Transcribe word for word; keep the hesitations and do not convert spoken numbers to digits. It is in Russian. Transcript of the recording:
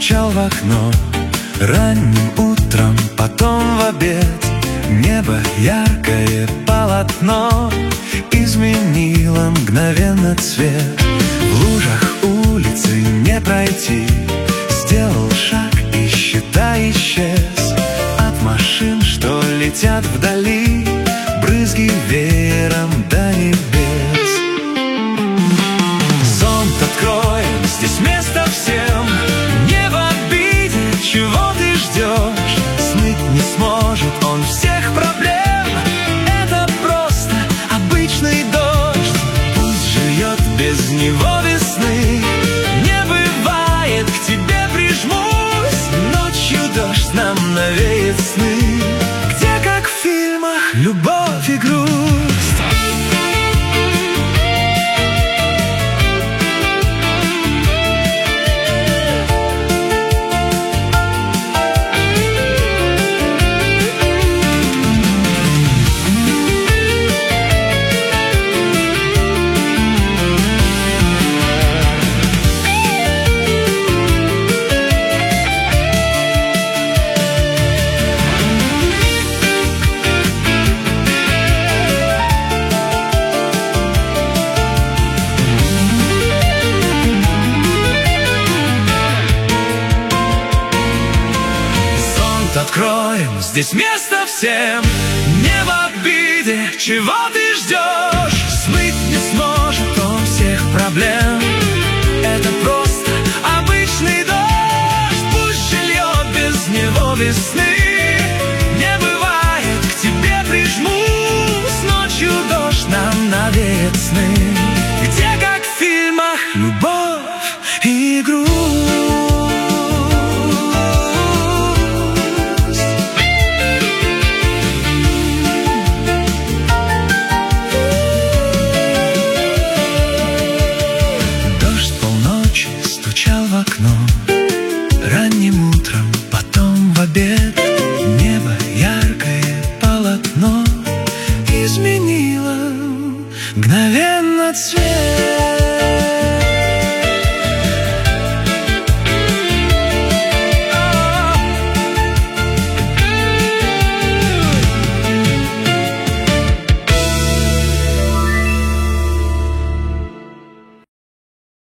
стучал в окно ранним утром, потом в обед. Небо яркое полотно изменило мгновенно цвет. В лужах улицы не пройти, сделал шаг и, считай, исчез. От машин, что летят вдали, брызги веером до небес. Зонт откроем, здесь место всем. Не в обиде, чего ты ждешь? Смыть не сможет он всех проблем. Это просто обычный дождь. Пусть живет без него весны. Не бывает, к тебе прижмусь. Ночью дождь нам навеет сны, где, как в фильмах, любовь и грусть. Откроем, здесь место всем. Не в обиде, чего ты ждешь? Смыть не сможет он всех проблем. Это просто обычный дождь. Пусть же льет без него весны.